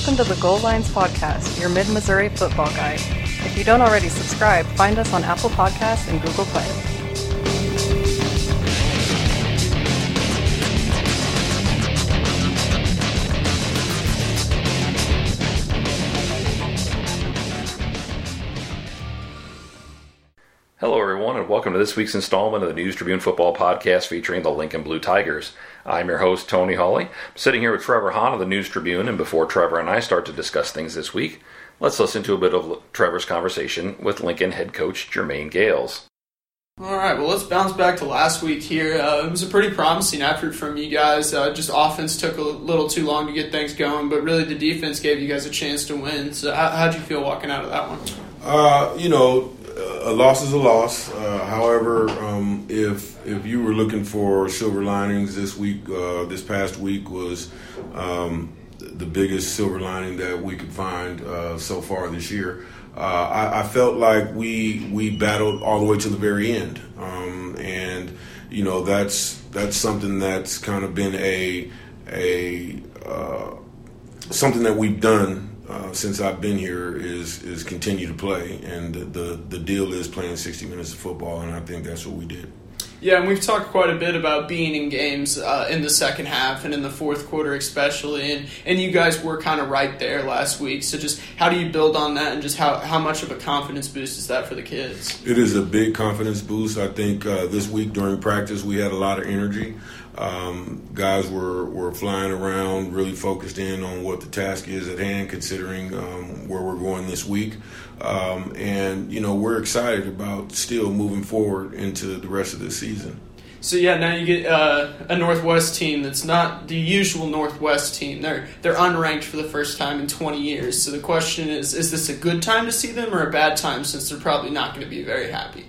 Welcome to the Goal Lines Podcast, your Mid-Missouri football guide. If you don't already subscribe, find us on Apple Podcasts and Google Play. Hello, everyone, and welcome to this week's installment of the News Tribune Football Podcast featuring the Lincoln Blue Tigers. I'm your host, Tony Hawley. I'm sitting here with Trevor Hahn of the News Tribune, and before Trevor and I start to discuss things this week, let's listen to a bit of Trevor's conversation with Lincoln head coach Jermaine Gales. All right, well, let's bounce back to last week here. It was a pretty promising effort from you guys. Just offense took a little too long to get things going, but really the defense gave you guys a chance to win. So how'd you feel walking out of that one? A loss is a loss. However, if you were looking for silver linings this week, this past week was the biggest silver lining that we could find so far this year. I felt like we battled all the way to the very end, and you know that's something that's kind of been something that we've done. Since I've been here is continue to play, and the deal is playing 60 minutes of football, and I think that's what we did. Yeah, and we've talked quite a bit about being in games in the second half and in the fourth quarter especially, and you guys were kind of right there last week. So just how do you build on that, and just how much of a confidence boost is that for the kids? It is a big confidence boost. I think this week during practice we had a lot of energy. Guys were flying around, really focused in on what the task is at hand, considering where we're going this week. And, you know, we're excited about still moving forward into the rest of this season. So, yeah, now you get a Northwest team that's not the usual Northwest team. They're unranked for the first time in 20 years. So the question is this a good time to see them or a bad time, since they're probably not going to be very happy?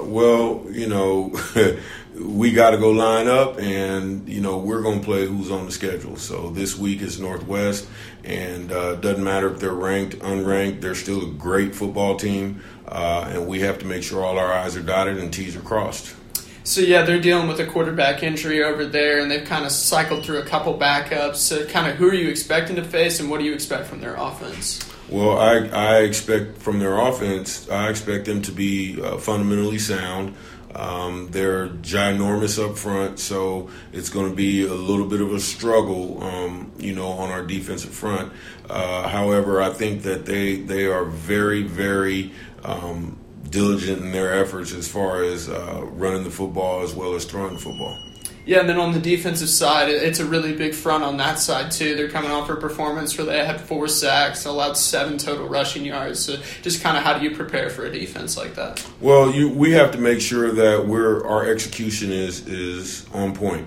We got to go line up, and, you know, we're going to play who's on the schedule. So this week is Northwest, and doesn't matter if they're ranked, unranked, they're still a great football team, and we have to make sure all our I's are dotted and T's are crossed. So, yeah, they're dealing with a quarterback injury over there, and they've kind of cycled through a couple backups. So kind of who are you expecting to face, and what do you expect from their offense? Well, I expect from their offense, I expect them to be fundamentally sound. They're ginormous up front, so it's going to be a little bit of a struggle, on our defensive front. However, I think that they are very, very diligent in their efforts as far as running the football as well as throwing the football. Yeah, and then on the defensive side, it's a really big front on that side, too. They're coming off a performance where they had 4 sacks, allowed 7 total rushing yards. So just kind of how do you prepare for a defense like that? Well, we have to make sure that our execution is on point.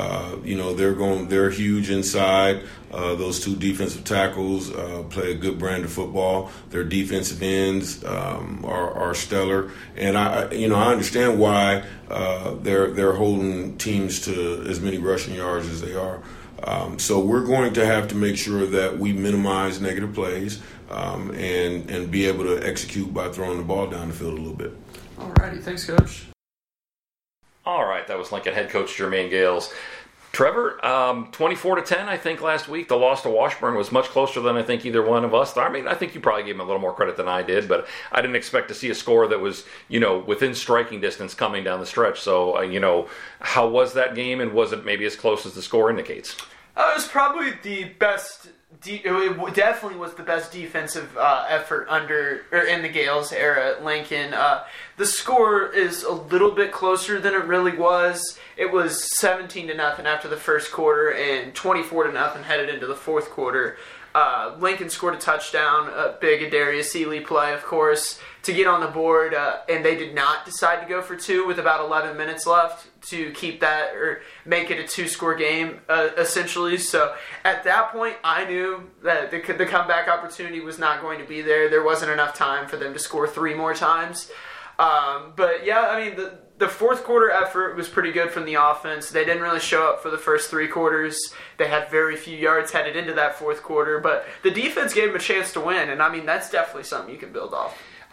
They're huge inside. Those 2 defensive tackles play a good brand of football. Their defensive ends are stellar, and I understand why they're holding teams to as many rushing yards as they are. So we're going to have to make sure that we minimize negative plays and be able to execute by throwing the ball down the field a little bit. All righty, thanks, Coach. All right, that was Lincoln head coach Jermaine Gales. Trevor, 24-10, I think, last week. The loss to Washburn was much closer than I think either one of us. I mean, I think you probably gave him a little more credit than I did, but I didn't expect to see a score that was, within striking distance coming down the stretch. So, how was that game, and was it maybe as close as the score indicates? It was probably the best. It definitely was the best defensive effort in the Gales era at Lincoln. The score is a little bit closer than it really was. It was 17-0 after the first quarter and 24-0 headed into the fourth quarter. Lincoln scored a touchdown, a big Adarius Seeley play, of course, to get on the board, and they did not decide to go for 2 with about 11 minutes left to keep that or make it a 2-score game, essentially. So at that point, I knew that the comeback opportunity was not going to be there. There wasn't enough time for them to score 3 more times. But yeah, I mean, the fourth quarter effort was pretty good from the offense. They didn't really show up for the first 3 quarters. They had very few yards headed into that fourth quarter, but the defense gave them a chance to win, and I mean, that's definitely something you can build off.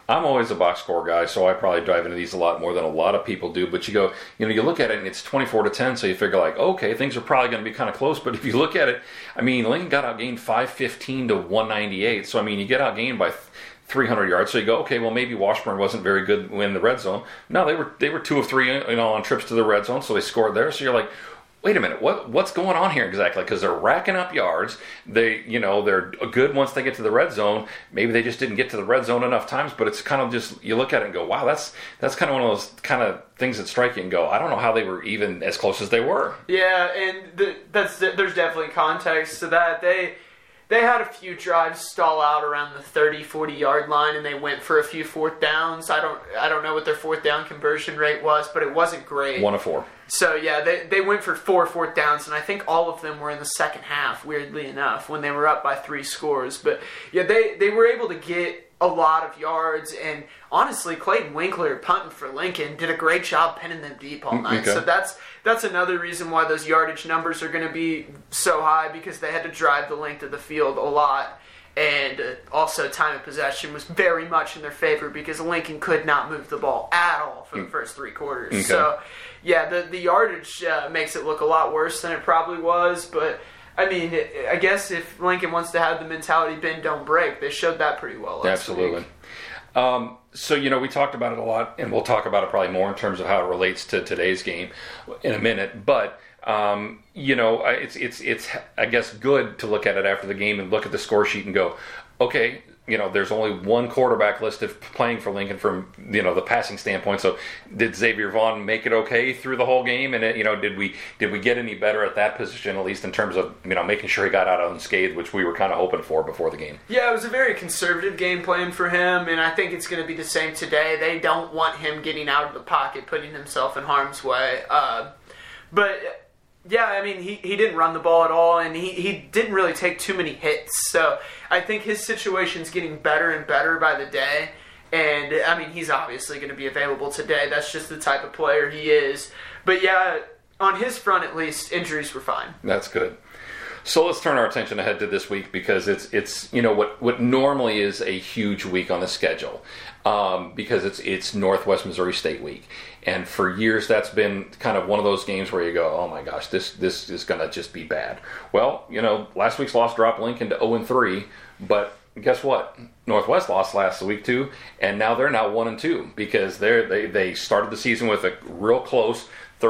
I'm always a box score guy, so I probably dive into these a lot more than a lot of people do. But you look at it and it's 24-10, so you figure like, okay, things are probably going to be kind of close. But if you look at it, I mean, Lincoln got outgained 515 to 198. So I mean, you get outgained by 300 yards. So you go, okay, well maybe Washburn wasn't very good in the red zone. No, they were 2 of 3, on trips to the red zone, so they scored there. So you're like, wait a minute, what's going on here exactly? Because they're racking up yards. They're good once they get to the red zone. Maybe they just didn't get to the red zone enough times, but it's kind of just, you look at it and go, wow, that's kind of one of those kind of things that strike you and go, I don't know how they were even as close as they were. Yeah, and there's definitely context to that. They had a few drives stall out around the 30, 40-yard line, and they went for a few fourth downs. I don't know what their fourth down conversion rate was, but it wasn't great. 1 of 4. So, yeah, they went for 4 fourth downs, and I think all of them were in the second half, weirdly enough, when they were up by 3 scores. But, yeah, they were able to get a lot of yards, and honestly, Clayton Winkler, punting for Lincoln, did a great job pinning them deep all night. Okay. So that's another reason why those yardage numbers are going to be so high, because they had to drive the length of the field a lot. And also time of possession was very much in their favor because Lincoln could not move the ball at all for the first 3 quarters. Okay. So, yeah, the yardage makes it look a lot worse than it probably was. But, I mean, I guess if Lincoln wants to have the mentality bend, don't break, they showed that pretty well last week. So, we talked about it a lot, and we'll talk about it probably more in terms of how it relates to today's game in a minute. But, it's I guess, good to look at it after the game and look at the score sheet and go, okay, there's only one quarterback listed playing for Lincoln from, the passing standpoint. So did Xavier Vaughn make it okay through the whole game? And, did we get any better at that position, at least in terms of, making sure he got out unscathed, which we were kind of hoping for before the game? Yeah, it was a very conservative game plan for him, and I think it's going to be the same today. They don't want him getting out of the pocket, putting himself in harm's way. But... yeah, I mean, he didn't run the ball at all, and he didn't really take too many hits. So I think his situation's getting better and better by the day. And, I mean, he's obviously going to be available today. That's just the type of player he is. But, yeah, on his front at least, injuries were fine. That's good. So let's turn our attention ahead to this week, because it's what normally is a huge week on the schedule, because it's Northwest Missouri State week, and for years that's been kind of one of those games where you go, oh my gosh, this is going to just be bad. Well, last week's loss dropped Lincoln to 0-3, but guess what? Northwest lost last week too, and now they're 1-2 because they started the season with a real close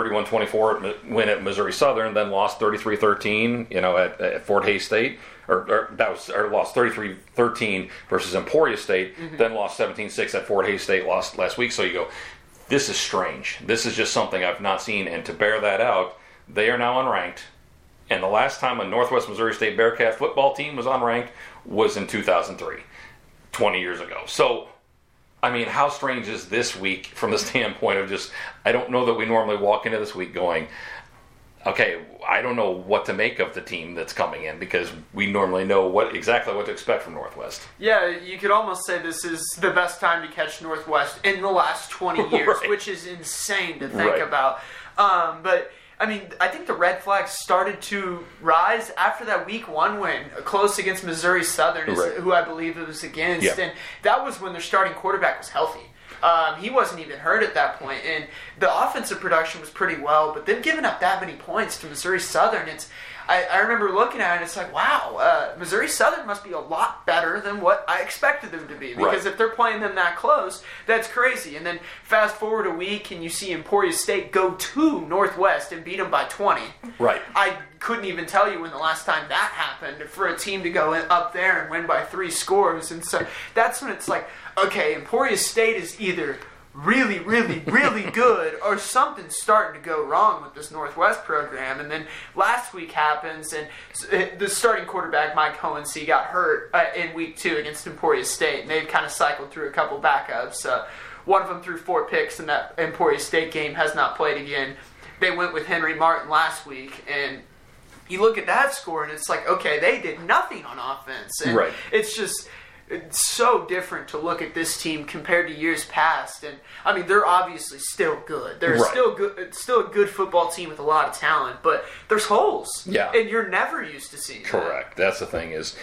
31-24 win at Missouri Southern, then lost 33-13, at Fort Hays State, or lost 33-13 versus Emporia State, then lost 17-6 at Fort Hays State last week. So you go, this is strange. This is just something I've not seen, and to bear that out, they are now unranked. And the last time a Northwest Missouri State Bearcat football team was unranked was in 2003, 20 years ago. So, I mean, how strange is this week from the standpoint of just, I don't know that we normally walk into this week going, okay, I don't know what to make of the team that's coming in, because we normally know exactly what to expect from Northwest. Yeah, you could almost say this is the best time to catch Northwest in the last 20 years, Right. Which is insane to think Right. about. But, I mean, I think the red flags started to rise after that week 1 win, close against Missouri Southern, Right. who I believe it was against. Yeah. And that was when their starting quarterback was healthy. He wasn't even hurt at that point, and the offensive production was pretty well, but them giving up that many points to Missouri Southern, I remember looking at it, and it's like, wow, Missouri Southern must be a lot better than what I expected them to be, because Right. if they're playing them that close, that's crazy. And then fast forward a week, and you see Emporia State go to Northwest and beat them by 20. Right. I couldn't even tell you when the last time that happened for a team to go up there and win by 3 scores. And so that's when it's like, okay, Emporia State is either really, really, really good or something's starting to go wrong with this Northwest program. And then last week happens, and the starting quarterback, Mike Hohensee, got hurt in week 2 against Emporia State, and they've kind of cycled through a couple backups. One of them threw 4 picks in that Emporia State game, has not played again. They went with Henry Martin last week, and you look at that score, and it's like, okay, they did nothing on offense. And Right. it's just, it's so different to look at this team compared to years past. And I mean, they're obviously still good. They're Right. still good. It's still a good football team with a lot of talent, but there's holes. Yeah. And you're never used to seeing that. Correct. That's the thing is,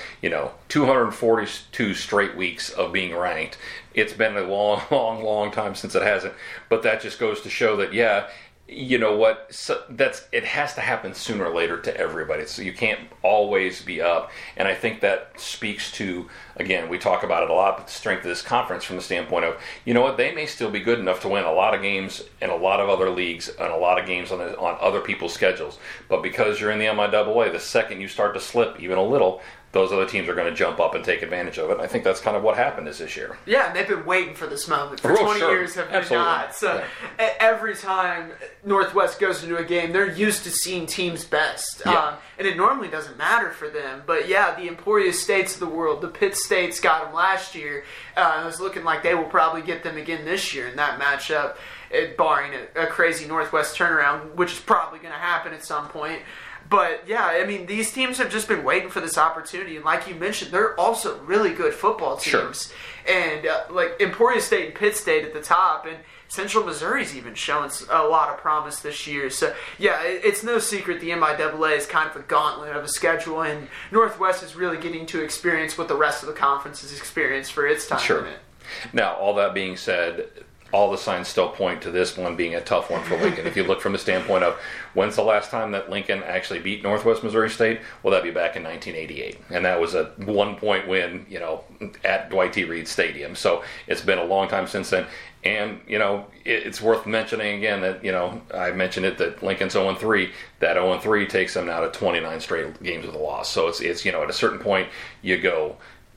242 straight weeks of being ranked. It's been a long, long, long time since it hasn't. But that just goes to show that, you know what? So it has to happen sooner or later to everybody. So you can't always be up. And I think that speaks to, again, we talk about it a lot, but the strength of this conference from the standpoint of, you know what? They may still be good enough to win a lot of games in a lot of other leagues and a lot of games on other people's schedules. But because you're in the MIAA, the second you start to slip even a little, those other teams are going to jump up and take advantage of it. And I think that's kind of what happened this year. Yeah, and they've been waiting for this moment for 20 sure. years, have they Absolutely. not? So every time Northwest goes into a game, they're used to seeing teams best. Yeah. And it normally doesn't matter for them. But yeah, the Emporia States of the world, the Pitt States got them last year. It was looking like they will probably get them again this year in that matchup, barring a crazy Northwest turnaround, which is probably going to happen at some point. But, yeah, I mean, these teams have just been waiting for this opportunity. And like you mentioned, they're also really good football teams. Sure. And, like, Emporia State and Pitt State at the top. And Central Missouri's even shown a lot of promise this year. So, yeah, it's no secret the MIAA is kind of a gauntlet of a schedule. And Northwest is really getting to experience what the rest of the conference has experienced for its time Sure. in it. Now, all that being said, all the signs still point to this one being a tough one for Lincoln. If you look from the standpoint of when's the last time that Lincoln actually beat Northwest Missouri State, well, that'd be back in 1988. And that was a 1-point win, at Dwight T. Reed Stadium. So it's been a long time since then. And, it's worth mentioning again that, I mentioned it that Lincoln's 0-3. That 0-3 takes them now to 29 straight games with a loss. So it's at a certain point you go,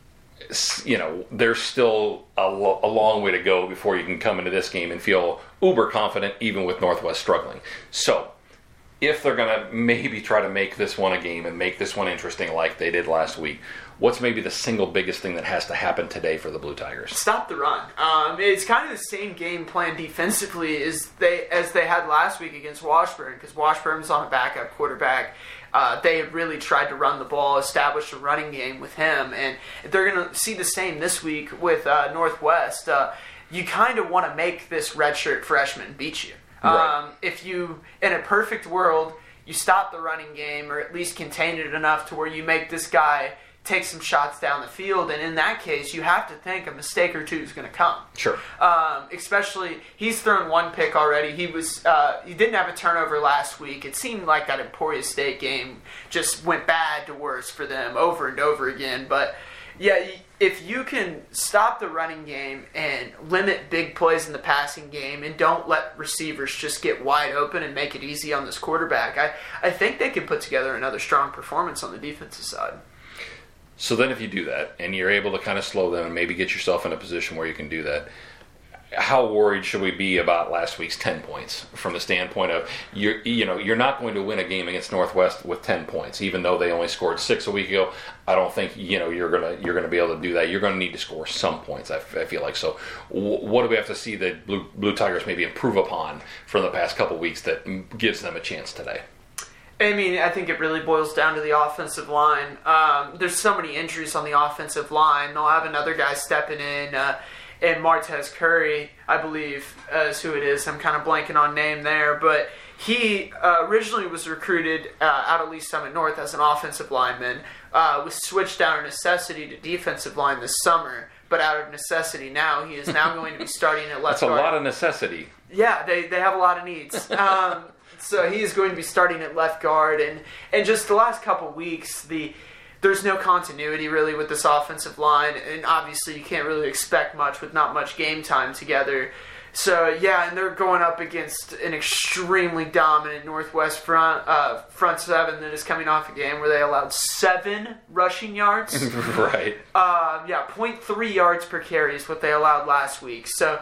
there's still a long way to go before you can come into this game and feel uber confident, even with Northwest struggling. So, if they're going to maybe try to make this one a game and make this one interesting like they did last week, what's maybe the single biggest thing that has to happen today for the Blue Tigers? Stop the run. It's kind of the same game plan defensively as they had last week against Washburn, because Washburn's on a backup quarterback. They have really tried to run the ball, establish a running game with him, and they're going to see the same this week with Northwest. You kind of want to make this redshirt freshman beat you. Right. If you, in a perfect world, you stop the running game or at least contain it enough to where you make this guy take some shots down the field, and in that case, you have to think a mistake or two is going to come. Sure. Especially, he's thrown one pick already. He didn't have a turnover last week. It seemed like that Emporia State game just went bad to worse for them over and over again. But yeah, if you can stop the running game and limit big plays in the passing game and don't let receivers just get wide open and make it easy on this quarterback, I think they can put together another strong performance on the defensive side. So then if you do that and you're able to kind of slow them and maybe get yourself in a position where you can do that, how worried should we be about last week's 10 points from the standpoint of you're not going to win a game against Northwest with 10 points, even though they only scored 6 a week ago. I don't think you're gonna be able to do that. You're going to need to score some points. I feel like so. What do we have to see the Blue Tigers maybe improve upon from the past couple weeks that gives them a chance today? I mean, I think it really boils down to the offensive line. There's so many injuries on the offensive line. They'll have another guy stepping in, and Martez Curry, I believe, is who it is. I'm kind of blanking on name there, but he originally was recruited out of Lee Summit North as an offensive lineman, was switched out of necessity to defensive line this summer, but out of necessity now, he is now going to be starting at left That's guard. a lot of necessity. Yeah, they have a lot of needs. So he is going to be starting at left guard, and just the last couple weeks, there's no continuity really with this offensive line, and obviously you can't really expect much with not much game time together. So yeah, and they're going up against an extremely dominant Northwest front seven that is coming off a game where they allowed 7 rushing yards. Right. 0.3 yards per carry is what they allowed last week. So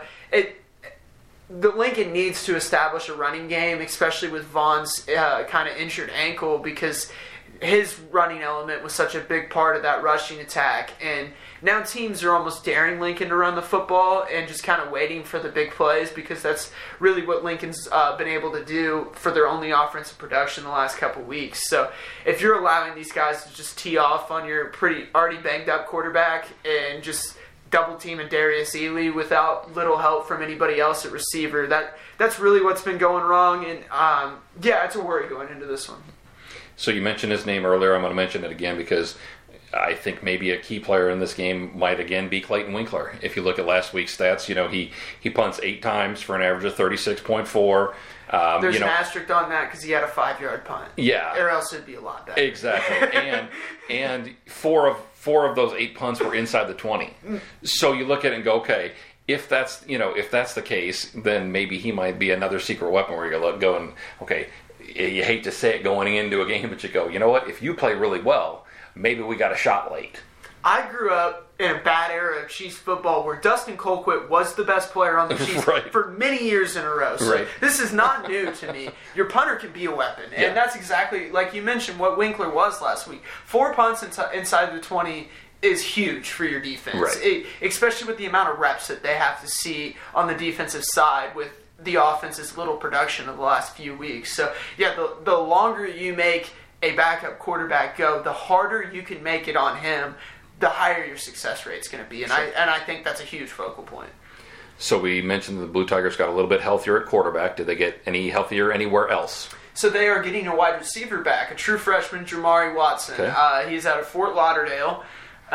the Lincoln needs to establish a running game, especially with Vaughn's kind of injured ankle, because his running element was such a big part of that rushing attack. And now teams are almost daring Lincoln to run the football and just kind of waiting for the big plays, because that's really what Lincoln's been able to do for their only offensive production the last couple weeks. So if you're allowing these guys to just tee off on your pretty already banged up quarterback and just double team and Darius Ely without little help from anybody else at receiver, that's really what's been going wrong. And it's a worry going into this one. So you mentioned his name earlier. I'm going to mention it again because I think maybe a key player in this game might again be Clayton Winkler. If you look at last week's stats, he punts 8 times for an average of 36.4. There's an asterisk on that because he had a 5-yard punt. Yeah. Or else it'd be a lot better. Exactly. and four of those 8 punts were inside the 20. So you look at it and go, okay, if that's the case, then maybe he might be another secret weapon where you're going, okay, you hate to say it going into a game, but you go, you know what, if you play really well, maybe we got a shot late. I grew up in a bad era of Chiefs football where Dustin Colquitt was the best player on the Chiefs right. for many years in a row. So right. This is not new to me. Your punter can be a weapon. And that's exactly, like you mentioned, what Winkler was last week. 4 punts inside the 20 is huge for your defense, right. Especially with the amount of reps that they have to see on the defensive side with the offense's little production of the last few weeks. So, the longer you make a backup quarterback go, the harder you can make it on him, the higher your success rate is going to be. And I think that's a huge focal point. So we mentioned the Blue Tigers got a little bit healthier at quarterback. Did they get any healthier anywhere else? So they are getting a wide receiver back, a true freshman, Jamari Watson. Okay. He's out of Fort Lauderdale.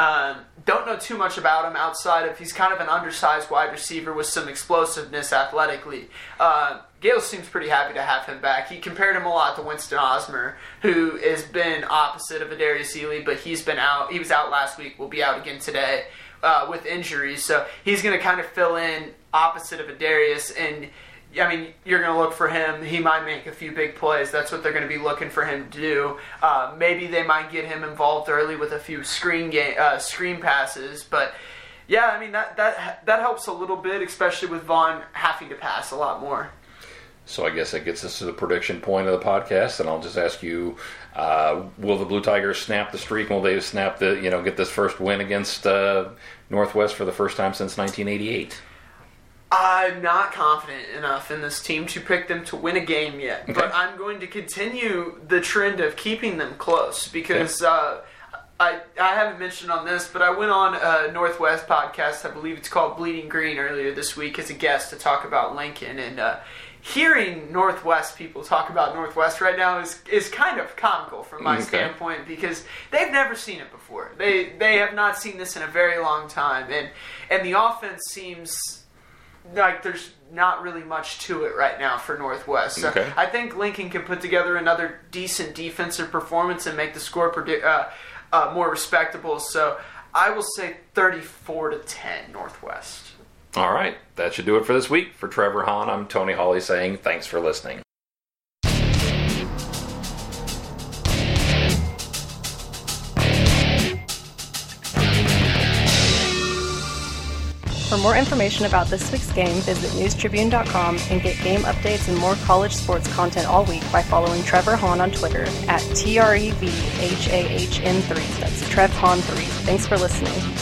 Don't know too much about him outside of he's kind of an undersized wide receiver with some explosiveness athletically. Gales seems pretty happy to have him back. He compared him a lot to Winston Osmer, who has been opposite of Darius Ely, but he's been out. He was out last week. Will be out again today with injuries. So he's going to kind of fill in opposite of Darius. And I mean, you're going to look for him. He might make a few big plays. That's what they're going to be looking for him to do. Maybe they might get him involved early with a few screen passes. But yeah, I mean that helps a little bit, especially with Vaughn having to pass a lot more. So I guess that gets us to the prediction point of the podcast, and I'll just ask you: will the Blue Tigers snap the streak? Will they snap get this first win against Northwest for the first time since 1988? I'm not confident enough in this team to pick them to win a game yet, okay. But I'm going to continue the trend of keeping them close because I haven't mentioned on this, but I went on a Northwest podcast, I believe it's called Bleeding Green, earlier this week as a guest to talk about Lincoln, and hearing Northwest people talk about Northwest right now is kind of comical from my standpoint because they've never seen it before. They have not seen this in a very long time, and the offense seems like there's not really much to it right now for Northwest. So I think Lincoln can put together another decent defensive performance and make the score more respectable. So I will say 34-10 Northwest. All right, that should do it for this week. For Trevor Hahn, I'm Tony Hawley saying thanks for listening. For more information about this week's game, visit newstribune.com and get game updates and more college sports content all week by following Trevor Hahn on Twitter at TREVHAHN3. That's Trev Hahn 3. Thanks for listening.